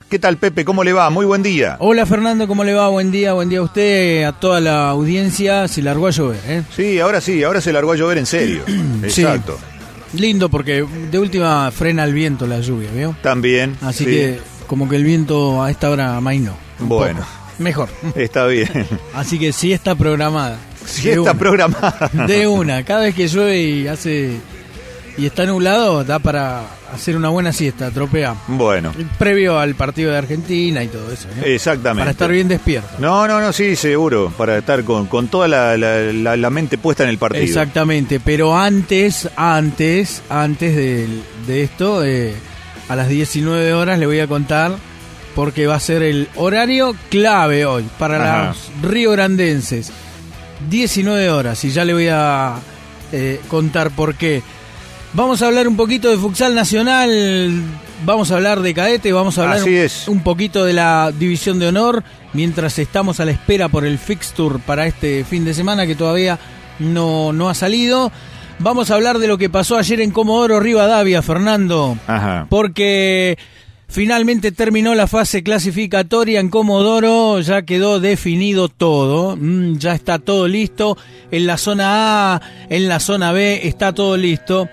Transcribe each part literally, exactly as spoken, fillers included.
¿Qué tal, Pepe? ¿Cómo le va? Muy buen día. Hola, Fernando, ¿cómo le va? Buen día, buen día a usted, a toda la audiencia. Se largó a llover, ¿eh? Sí, ahora sí, ahora se largó a llover en serio. Exacto. Sí. Lindo porque de última frena el viento la lluvia, ¿vio? También. Así sí. que como que el viento a esta hora amainó. Bueno. Poco. Mejor. Está bien. Así que sí está programada. Sí está programada. De una. Cada vez que llueve y hace y está nublado, da para hacer una buena siesta, tropea. Bueno. Previo al partido de Argentina y todo eso, ¿eh? Exactamente. Para estar bien despierto. No, no, no, sí, seguro. Para estar con, con toda la, la, la, la mente puesta en el partido. Exactamente. Pero antes, antes, antes de, de esto, eh, a las diecinueve horas le voy a contar, porque va a ser el horario clave hoy para Ajá. los riograndenses. diecinueve horas, y ya le voy a eh, contar por qué. Vamos a hablar un poquito de futsal nacional, vamos a hablar de cadete, vamos a hablar Así es. un, un poquito de la división de honor, mientras estamos a la espera por el fixture para este fin de semana que todavía no, no ha salido. Vamos a hablar de lo que pasó ayer en Comodoro Rivadavia, Fernando, Ajá. porque finalmente terminó la fase clasificatoria en Comodoro, ya quedó definido todo, mm, ya está todo listo, en la zona A, en la zona B está todo listo,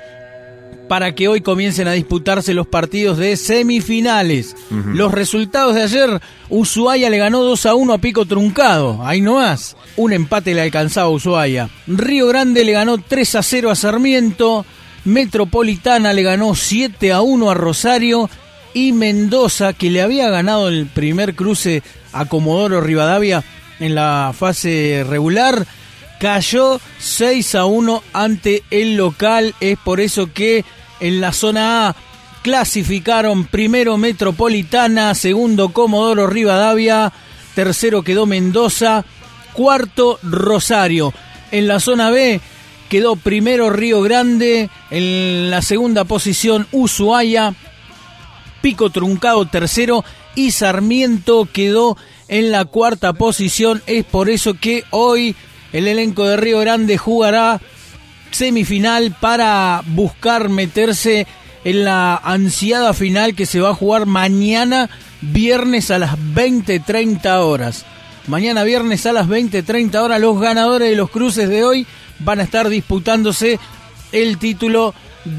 para que hoy comiencen a disputarse los partidos de semifinales. Uh-huh. Los resultados de ayer, Ushuaia le ganó dos a uno a Pico Truncado, ahí nomás, un empate le alcanzaba a Ushuaia. Río Grande le ganó tres a cero a Sarmiento, Metropolitana le ganó siete a uno a Rosario, y Mendoza, que le había ganado el primer cruce a Comodoro Rivadavia en la fase regular, cayó seis a uno ante el local. Es por eso que en la zona A clasificaron primero Metropolitana, segundo Comodoro Rivadavia, tercero quedó Mendoza, cuarto Rosario. En la zona B quedó primero Río Grande, en la segunda posición Ushuaia, Pico Truncado tercero y Sarmiento quedó en la cuarta posición. Es por eso que hoy el elenco de Río Grande jugará semifinal para buscar meterse en la ansiada final que se va a jugar mañana viernes a las veinte treinta horas. Mañana viernes a las veinte treinta horas los ganadores de los cruces de hoy van a estar disputándose el título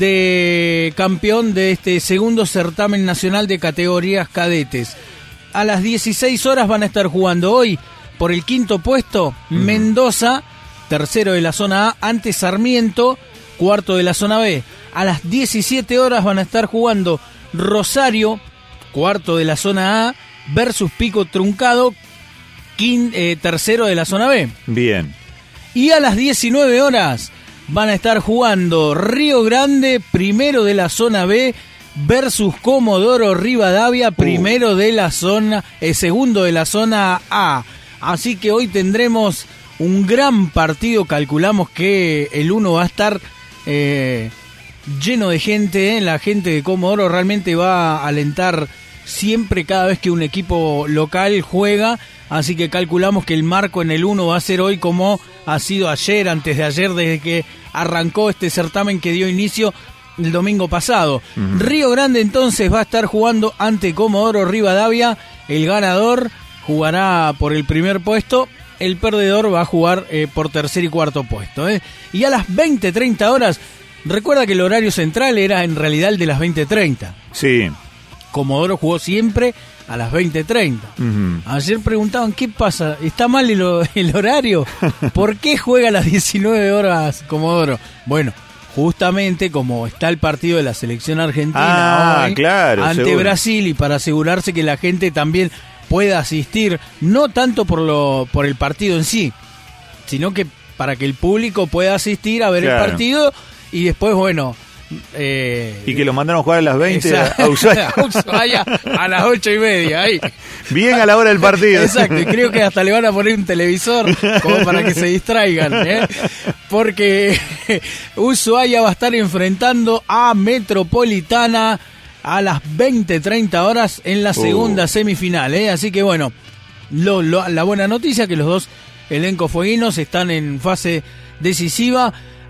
de campeón de este segundo certamen nacional de categorías cadetes. A las dieciséis horas van a estar jugando hoy por el quinto puesto uh-huh. Mendoza, tercero de la zona A, ante Sarmiento, cuarto de la zona B. A las diecisiete horas van a estar jugando Rosario, cuarto de la zona A, versus Pico Truncado, quin, eh, tercero de la zona B. Bien. Y a las diecinueve horas van a estar jugando Río Grande, primero de la zona B, versus Comodoro Rivadavia, primero uh. de la zona, eh, segundo de la zona A. Así que hoy tendremos un gran partido. Calculamos que el uno va a estar eh, lleno de gente, ¿eh? La gente de Comodoro realmente va a alentar siempre cada vez que un equipo local juega. Así que calculamos que el marco en el uno va a ser hoy como ha sido ayer, antes de ayer, desde que arrancó este certamen que dio inicio el domingo pasado. Uh-huh. Río Grande entonces va a estar jugando ante Comodoro Rivadavia. El ganador jugará por el primer puesto, el perdedor va a jugar eh, por tercer y cuarto puesto. ¿eh? Y a las veinte treinta horas, recuerda que el horario central era en realidad el de las veinte treinta. Sí. Comodoro jugó siempre a las veinte treinta. Uh-huh. Ayer preguntaban, ¿qué pasa? ¿Está mal el, el horario? ¿Por qué juega a las diecinueve horas Comodoro? Bueno, justamente como está el partido de la selección argentina ah, hoy, claro, ante seguro. Brasil, y para asegurarse que la gente también pueda asistir, no tanto por lo por el partido en sí, sino que para que el público pueda asistir a ver claro. el partido y después, bueno... Eh, y que lo mandaron a jugar a las veinte a Ushuaia. a Ushuaia a las ocho y media ahí. Bien a la hora del partido. Exacto, y creo que hasta le van a poner un televisor como para que se distraigan, ¿eh? Porque Ushuaia va a estar enfrentando a Metropolitana a las veinte treinta horas en la segunda uh. semifinal, ¿eh? Así que bueno, lo, lo, la buena noticia que los dos elencos fueguinos están en fase decisiva.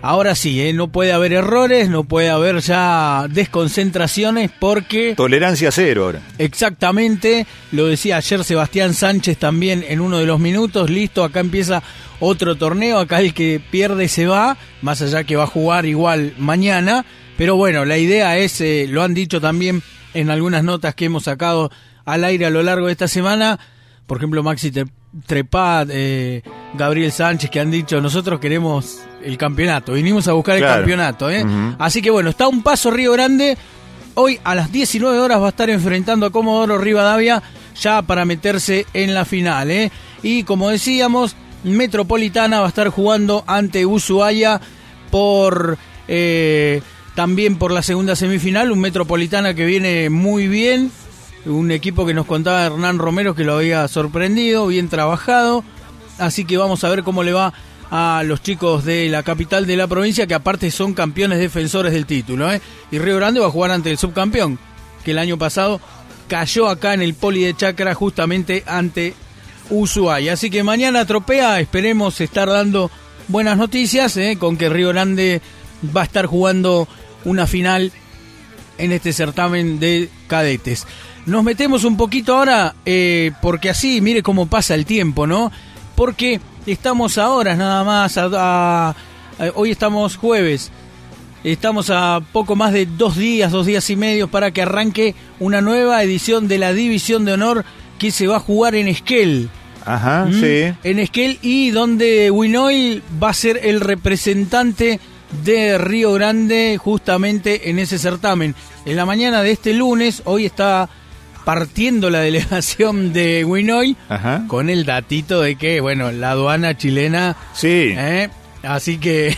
ahora sí, ¿eh? No puede haber errores, no puede haber ya desconcentraciones porque... Tolerancia cero ahora. Exactamente, lo decía ayer Sebastián Sánchez también en uno de los minutos, listo, acá empieza otro torneo, acá el que pierde se va, más allá que va a jugar igual mañana, pero bueno, la idea es, eh, lo han dicho también en algunas notas que hemos sacado al aire a lo largo de esta semana, por ejemplo Maxi Trepat, eh, Gabriel Sánchez, que han dicho, nosotros queremos el campeonato, vinimos a buscar claro. el campeonato, ¿eh? Uh-huh. Así que bueno, está un paso Río Grande, hoy a las diecinueve horas va a estar enfrentando a Comodoro Rivadavia, ya para meterse en la final, ¿eh? Y como decíamos, Metropolitana va a estar jugando ante Ushuaia por... Eh, también por la segunda semifinal, un Metropolitana que viene muy bien, un equipo que nos contaba Hernán Romero que lo había sorprendido, bien trabajado, así que vamos a ver cómo le va a los chicos de la capital de la provincia, que aparte son campeones defensores del título, ¿eh? Y Río Grande va a jugar ante el subcampeón, que el año pasado cayó acá en el Poli de Chacra justamente ante Ushuaia, así que mañana tropea, esperemos estar dando buenas noticias, ¿eh? Con que Río Grande va a estar jugando una final en este certamen de cadetes. Nos metemos un poquito ahora, eh, porque así, mire cómo pasa el tiempo, ¿no? Porque estamos a horas nada más, a, a, a, hoy estamos jueves, estamos a poco más de dos días, dos días y medio para que arranque una nueva edición de la División de Honor que se va a jugar en Esquel. Ajá, ¿Mm? sí. En Esquel, y donde Winoil va a ser el representante de Río Grande justamente en ese certamen. En la mañana de este lunes, hoy está partiendo la delegación de Winoil, Ajá. con el datito de que, bueno, la aduana chilena... Sí. ¿eh? Así que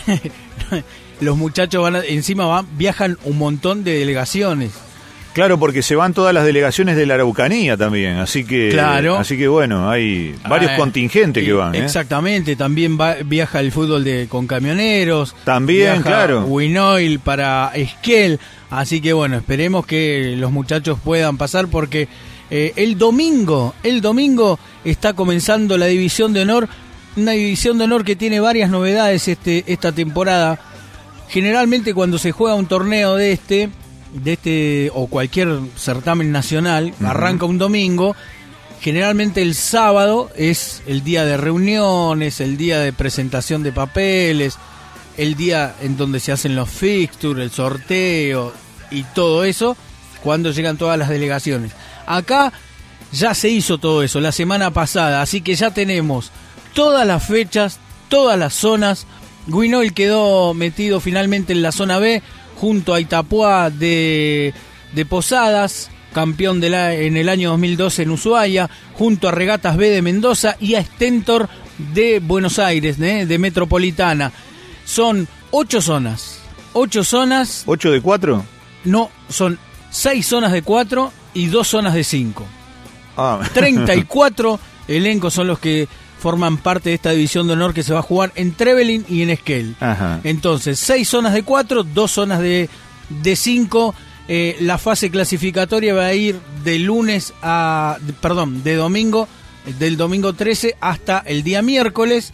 los muchachos van a, encima van, viajan un montón de delegaciones. Claro, porque se van todas las delegaciones de la Araucanía también, así que claro. así que bueno, hay varios ah, contingentes que van. ¿eh? Exactamente, también va, viaja el fútbol de con camioneros. También, claro. Winoil para Esquel, así que bueno, esperemos que los muchachos puedan pasar porque eh, el domingo, el domingo está comenzando la División de Honor, una División de Honor que tiene varias novedades este esta temporada. Generalmente cuando se juega un torneo de este de este o cualquier certamen nacional, uh-huh. arranca un domingo, generalmente el sábado es el día de reuniones, el día de presentación de papeles, el día en donde se hacen los fixtures, el sorteo y todo eso, cuando llegan todas las delegaciones. Acá ya se hizo todo eso la semana pasada, así que ya tenemos todas las fechas, todas las zonas. Winoil quedó metido finalmente en la zona B, junto a Itapuá de, de Posadas, campeón de la, en el año dos mil doce en Ushuaia, junto a Regatas B de Mendoza y a Stentor de Buenos Aires, ¿eh? de Metropolitana. Son ocho zonas. ¿Ocho zonas? ¿Ocho de cuatro? No, son seis zonas de cuatro y dos zonas de cinco. Ah. treinta y cuatro elencos son los que forman parte de esta división de honor que se va a jugar en Trevelin y en Esquel. Ajá. Entonces, seis zonas de cuatro, dos zonas de, de cinco. Eh, la fase clasificatoria va a ir de lunes a... De, perdón, de domingo, del domingo trece hasta el día miércoles,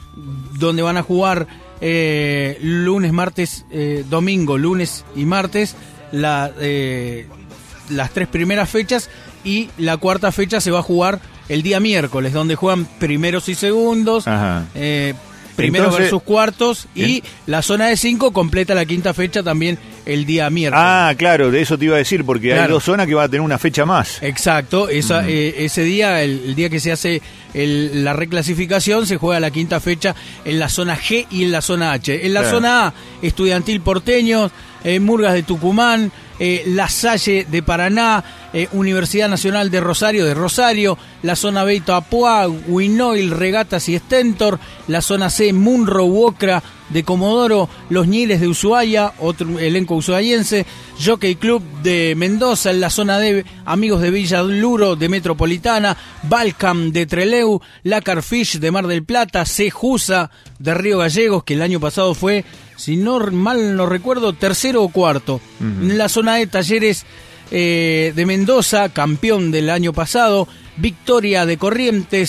donde van a jugar eh, lunes, martes, eh, domingo, lunes y martes, la, eh, las tres primeras fechas, y la cuarta fecha se va a jugar el día miércoles, donde juegan primeros y segundos, eh, primeros Entonces, versus cuartos, y ¿eh? la zona de cinco completa la quinta fecha también el día miércoles. Ah, claro, de eso te iba a decir, porque claro. hay dos zonas que van a tener una fecha más. Exacto, esa, mm. eh, ese día, el, el día que se hace el, la reclasificación, se juega la quinta fecha en la zona G y en la zona H. En la claro. zona A, Estudiantil Porteño, eh, Murgas de Tucumán, eh, La Salle de Paraná, eh, Universidad Nacional de Rosario de Rosario, la zona B, Itapuá, Winoil, Regatas y Stentor, la zona C, Munro, Uocra de Comodoro, Los Ñiles de Ushuaia, otro elenco ushuaiense, Jockey Club de Mendoza, en la zona D, Amigos de Villa Luro de Metropolitana, Balcam de Trelew, La Carfish de Mar del Plata, Cejusa de Río Gallegos, que el año pasado fue, si no mal no recuerdo, tercero o cuarto. Uh-huh. En la zona E, Talleres eh, de Mendoza, campeón del año pasado, Victoria de Corrientes,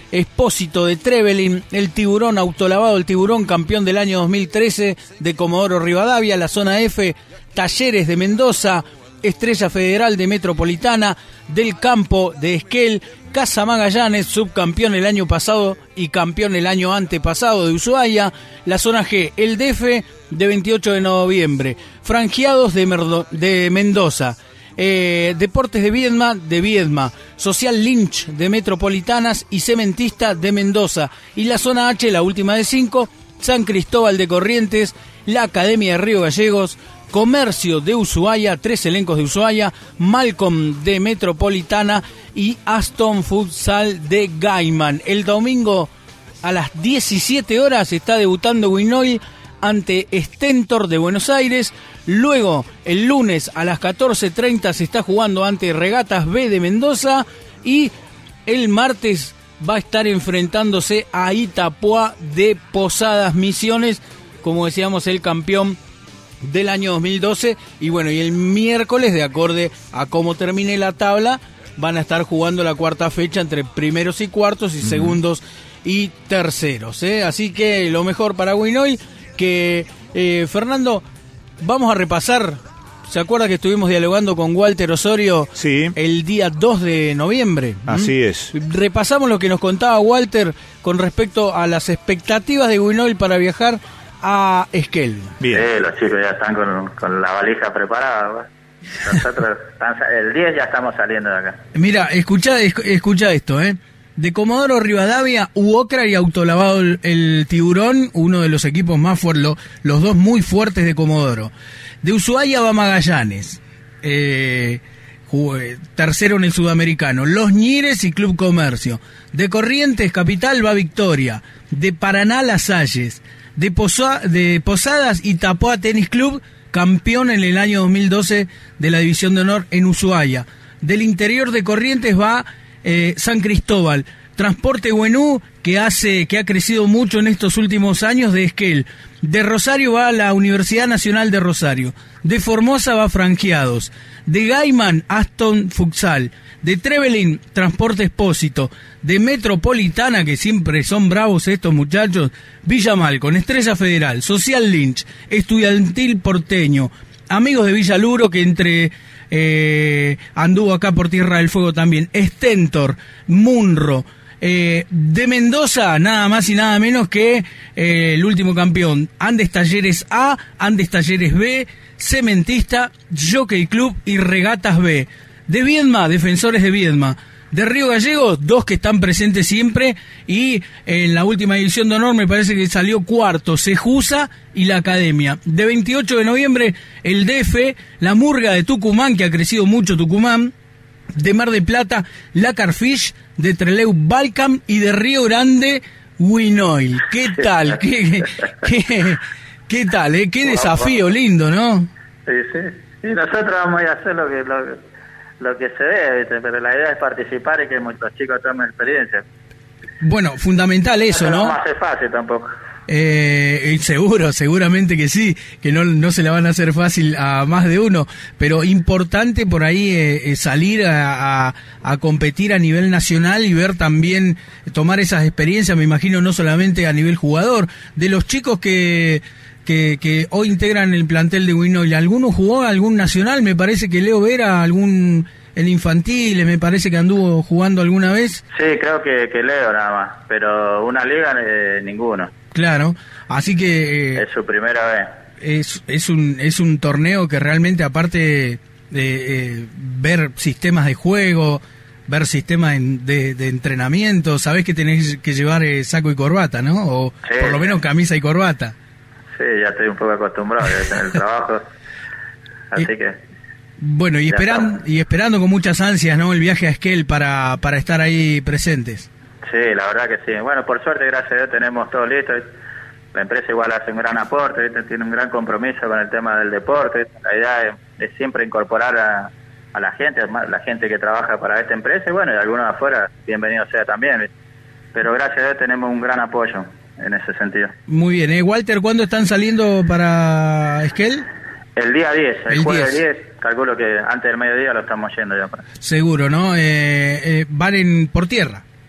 Espósito de Trevelin, el Tiburón Autolavado, el Tiburón campeón del año dos mil trece de Comodoro Rivadavia, la zona F, Talleres de Mendoza, Estrella Federal de Metropolitana, Del Campo de Esquel, Casa Magallanes, subcampeón el año pasado y campeón el año antepasado de Ushuaia, la zona G, el D F de veintiocho de noviembre, Franjeados de, Merdo, de Mendoza, eh, Deportes de Viedma de Viedma, Social Lynch de Metropolitanas y Cementista de Mendoza, y la zona H, la última de cinco, San Cristóbal de Corrientes, la Academia de Río Gallegos, Comercio de Ushuaia, tres elencos de Ushuaia, Malcolm de Metropolitana y Aston Futsal de Gaiman. El domingo a las diecisiete horas está debutando Winoil ante Stentor de Buenos Aires. Luego, el lunes a las catorce treinta se está jugando ante Regatas B de Mendoza. Y el martes va a estar enfrentándose a Itapuá de Posadas Misiones, como decíamos, el campeón del año dos mil doce. Y bueno, y el miércoles, de acorde a cómo termine la tabla, van a estar jugando la cuarta fecha entre primeros y cuartos y uh-huh. segundos y terceros, ¿eh? Así que lo mejor para Winoil, que eh, Fernando, vamos a repasar. ¿Se acuerda que estuvimos dialogando con Walter Osorio sí. el día dos de noviembre? Así ¿Mm? es. Repasamos lo que nos contaba Walter con respecto a las expectativas de Winoil para viajar a Esquel. Bien. Sí, los chicos ya están con, con la valija preparada. Nosotros el diez ya estamos saliendo de acá. Mira, escucha, escucha esto, ¿eh? De Comodoro Rivadavia, Uocra y Autolavado el, el Tiburón, uno de los equipos más fuertes, lo, los dos muy fuertes de Comodoro. De Ushuaia va Magallanes, eh, tercero en el Sudamericano. Los Ñires y Club Comercio. De Corrientes Capital va Victoria. De Paraná Las Salles. De, Posa, de Posadas Itapuá Tenis Club, campeón en el año dos mil doce de la División de Honor en Ushuaia. Del interior de Corrientes va eh, San Cristóbal. Transporte Buenú, que hace que ha crecido mucho en estos últimos años, de Esquel. De Rosario va la Universidad Nacional de Rosario. De Formosa va Franjeados. De Gaiman, Aston Futsal. De Trevelin, Transporte Espósito. De Metropolitana, que siempre son bravos estos muchachos, Villa Malcon, Estrella Federal, Social Lynch, Estudiantil Porteño, Amigos de Villa Luro, que entre eh, anduvo acá por Tierra del Fuego también, Stentor, Munro. Eh, de Mendoza, nada más y nada menos que eh, el último campeón, Andes Talleres A, Andes Talleres B, Cementista, Jockey Club y Regatas B. De Viedma, Defensores de Viedma. De Río Gallegos, dos que están presentes siempre, y en la última edición de honor me parece que salió cuarto, Sejusa y la Academia. De veintiocho de noviembre, el D F, la Murga de Tucumán, que ha crecido mucho Tucumán. De Mar de Plata, la Carfish. De Trelew, Balcam. Y de Río Grande, Winoil. ¿Qué tal? ¿Qué, qué, qué tal? Eh? Qué desafío lindo, ¿no? Sí, sí. Y nosotros vamos a hacer lo que... Lo... lo que se debe, pero la idea es participar y que muchos chicos tomen experiencia. Bueno, fundamental eso, ¿no? No hace fácil tampoco. Eh, seguro, seguramente que sí, que no, no se la van a hacer fácil a más de uno, pero importante por ahí eh, salir a, a, a competir a nivel nacional y ver también, tomar esas experiencias, me imagino, no solamente a nivel jugador, de los chicos que... Que, que hoy integran el plantel de Winoil. ¿Alguno jugó algún nacional? Me parece que Leo Vera, algún el infantil, me parece que anduvo jugando alguna vez. Sí, creo que, que Leo nada más, pero una liga eh, ninguno. Claro, así que... Eh, es su primera vez. Es, es, un, es un torneo que realmente, aparte de eh, ver sistemas de juego, ver sistemas de, de entrenamiento, sabés que tenés que llevar eh, saco y corbata, ¿no? O sí, por lo menos camisa y corbata. Sí, ya estoy un poco acostumbrado en el trabajo, así y, que... Bueno, y, esperan, y esperando con muchas ansias, ¿no?, el viaje a Esquel para, para estar ahí presentes. Sí, la verdad que sí. Bueno, por suerte, gracias a Dios, tenemos todo listo. La empresa igual hace un gran aporte, ¿viste? Tiene un gran compromiso con el tema del deporte. La idea es, es siempre incorporar a, a la gente, la gente que trabaja para esta empresa, y bueno, y algunos de afuera, bienvenido sea también, ¿viste? Pero gracias a Dios tenemos un gran apoyo en ese sentido. Muy bien, ¿eh? Walter, ¿cuándo están saliendo para Esquel? El día diez, el, el jueves diez, calculo que antes del mediodía lo estamos yendo ya. Para... Seguro, ¿no? Eh, eh, van en, por tierra.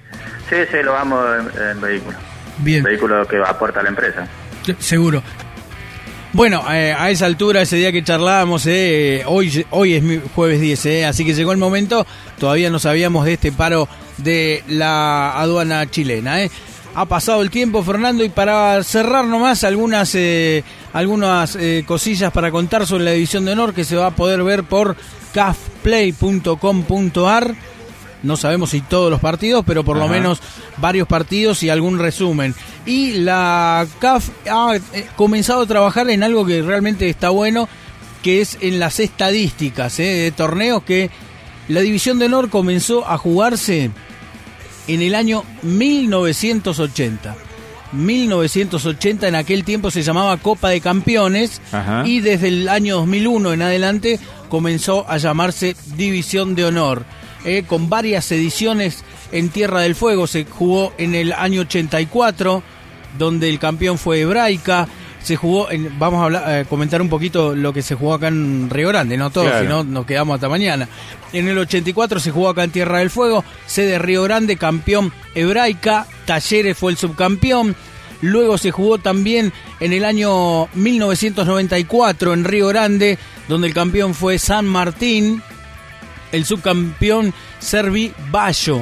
Sí, sí, lo vamos en, en vehículo. Bien. Vehículo que aporta la empresa. Seguro. Bueno, eh, a esa altura, ese día que charlábamos, eh, hoy hoy es jueves diez, eh, así que llegó el momento, todavía no sabíamos de este paro de la aduana chilena. Eh. Ha pasado el tiempo, Fernando, y para cerrar nomás algunas, eh, algunas eh, cosillas para contar sobre la División de Honor que se va a poder ver por cafplay punto com punto ar. No sabemos si todos los partidos, pero por Ajá. lo menos varios partidos y algún resumen. Y la C A F ha eh, comenzado a trabajar en algo que realmente está bueno, que es en las estadísticas eh, de torneos, que la División de Honor comenzó a jugarse en el año mil novecientos ochenta. mil novecientos ochenta, en aquel tiempo se llamaba Copa de Campeones. Ajá. Y desde el año dos mil uno en adelante comenzó a llamarse División de Honor. Eh, con varias ediciones en Tierra del Fuego. Se jugó en el año ochenta y cuatro, donde el campeón fue Hebraica. Se jugó, en, vamos a hablar, eh, comentar un poquito lo que se jugó acá en Río Grande, no todo, claro. Si no nos quedamos hasta mañana. En el ochenta y cuatro se jugó acá en Tierra del Fuego, sede Río Grande, campeón Hebraica, Talleres fue el subcampeón. Luego se jugó también en el año mil novecientos noventa y cuatro en Río Grande, donde el campeón fue San Martín. El subcampeón Servi Bayo.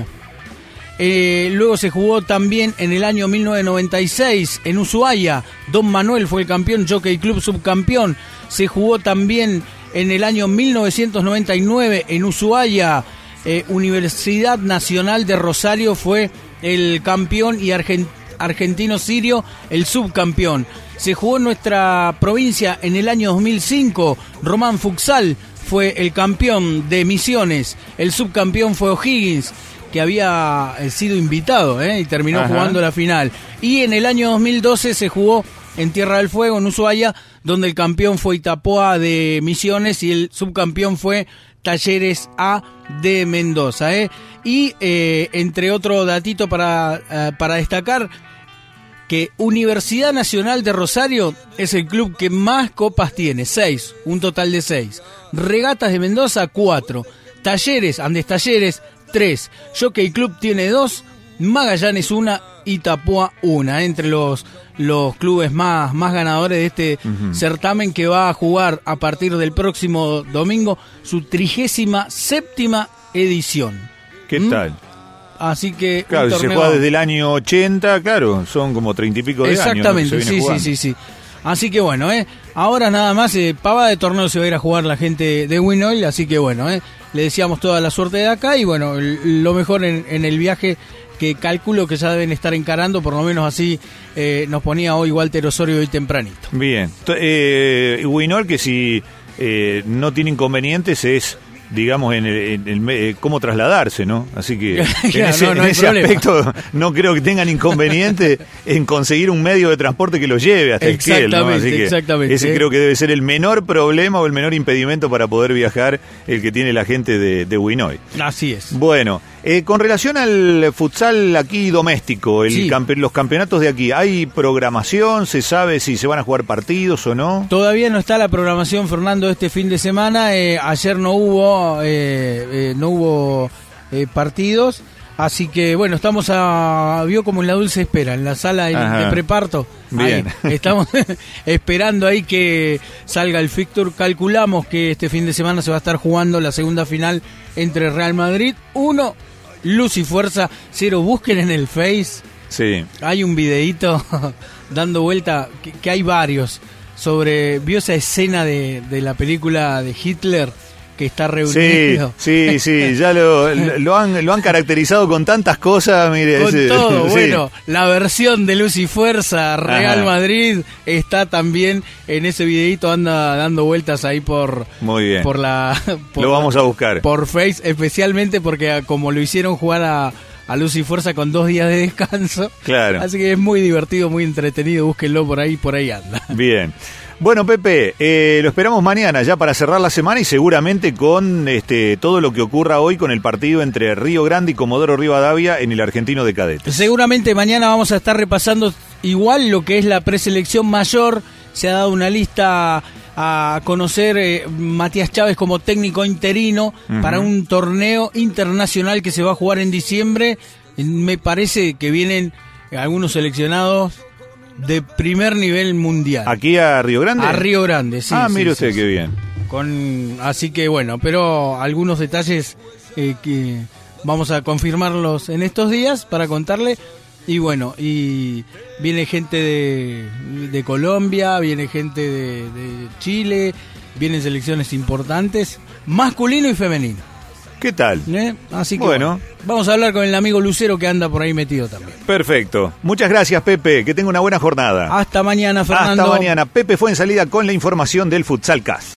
Eh, luego se jugó también en el año mil novecientos noventa y seis en Ushuaia. Don Manuel fue el campeón, Jockey Club subcampeón. Se jugó también en el año mil novecientos noventa y nueve en Ushuaia. Eh, Universidad Nacional de Rosario fue el campeón y Argent- Argentino Sirio el subcampeón. Se jugó en nuestra provincia en el año dos mil cinco. Román Futsal fue el campeón de Misiones, el subcampeón fue O'Higgins, que había sido invitado ¿eh? y terminó Ajá. jugando la final. Y en el año dos mil doce se jugó en Tierra del Fuego, en Ushuaia, donde el campeón fue Itapoa de Misiones y el subcampeón fue Talleres A de Mendoza. ¿eh? Y eh, entre otro datito para, uh, para destacar, que Universidad Nacional de Rosario es el club que más copas tiene, seis, un total de seis. Regatas de Mendoza, cuatro. Talleres, Andes Talleres, tres. Jockey Club tiene dos. Magallanes, una. Itapoa, una. Entre los, los clubes más, más ganadores de este uh-huh. certamen, que va a jugar a partir del próximo domingo su trigésima séptima edición. ¿Qué ¿Mm? tal? Así que claro, torneo... se juega desde el año ochenta, claro, son como treinta y pico de Exactamente, años. Exactamente, sí, sí, sí, sí. Así que bueno, eh, ahora nada más, eh, pavada de torneo se va a ir a jugar la gente de Winoil, así que bueno, eh, le deseamos toda la suerte de acá y bueno, lo mejor en, en el viaje, que calculo que ya deben estar encarando, por lo menos así eh, nos ponía hoy Walter Osorio hoy tempranito. Bien, eh, Winoil, que si eh, no tiene inconvenientes es... digamos, en el, en el eh, cómo trasladarse, ¿no? Así que en claro, ese, no, no en ese aspecto no creo que tengan inconveniente en conseguir un medio de transporte que los lleve hasta Esquiel, ¿no? Así que exactamente. Ese eh. creo que debe ser el menor problema o el menor impedimento para poder viajar, el que tiene la gente de, de Winoil. Así es. Bueno, eh, con relación al futsal aquí doméstico, el sí. campe, los campeonatos de aquí, ¿hay programación? ¿Se sabe si se van a jugar partidos o no? Todavía no está la programación, Fernando, este fin de semana. Eh, ayer no hubo Eh, eh, no hubo eh, partidos, así que bueno, estamos a vio como en la dulce espera, en la sala de, de preparto. Bien. Ahí, estamos esperando ahí que salga el fixture. Calculamos que este fin de semana se va a estar jugando la segunda final entre Real Madrid uno, Luz y Fuerza cero. Busquen en el Face, sí. hay un videíto dando vuelta, que, que hay varios, sobre, vio esa escena de, de la película de Hitler, que está reunido. Sí, sí, sí, ya lo, lo, han, lo han caracterizado con tantas cosas, mire. Con ese, todo, sí. Bueno, la versión de Luz y Fuerza Real Ajá. Madrid está también en ese videíto, anda dando vueltas ahí por... Muy bien. Por la... Por, lo vamos a buscar. Por Face, especialmente porque como lo hicieron jugar a, a Luz y Fuerza con dos días de descanso. Claro. Así que es muy divertido, muy entretenido, búsquenlo por ahí, por ahí anda. Bien. Bueno, Pepe, eh, lo esperamos mañana ya para cerrar la semana y seguramente con este todo lo que ocurra hoy con el partido entre Río Grande y Comodoro Rivadavia en el Argentino de Cadetes. Seguramente mañana vamos a estar repasando igual lo que es la preselección mayor. Se ha dado una lista a conocer eh, Matías Chávez como técnico interino uh-huh. para un torneo internacional que se va a jugar en diciembre, Me parece que vienen algunos seleccionados de primer nivel mundial. ¿Aquí a Río Grande? A Río Grande, sí. Ah, sí, mire sí, usted, sí. qué bien. Con, así que bueno, pero algunos detalles eh, que vamos a confirmarlos en estos días para contarle. Y bueno, y viene gente de, de Colombia, viene gente de, de Chile, vienen selecciones importantes, masculino y femenino. ¿Qué tal? ¿Eh? Así que Bueno. bueno, vamos a hablar con el amigo Lucero que anda por ahí metido también. Perfecto. Muchas gracias, Pepe. Que tenga una buena jornada. Hasta mañana, Fernando. Hasta mañana. Pepe fue en salida con la información del Futsal Cast.